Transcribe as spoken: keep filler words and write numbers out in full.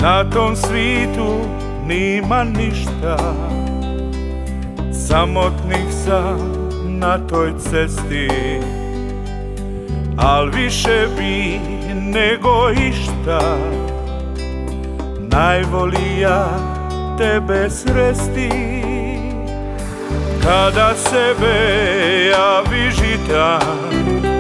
Na tom svitu nima ništa, samotnih sam na toj cesti, al više bi nego išta najvolija tebe sresti. Kada sebe ja vižitam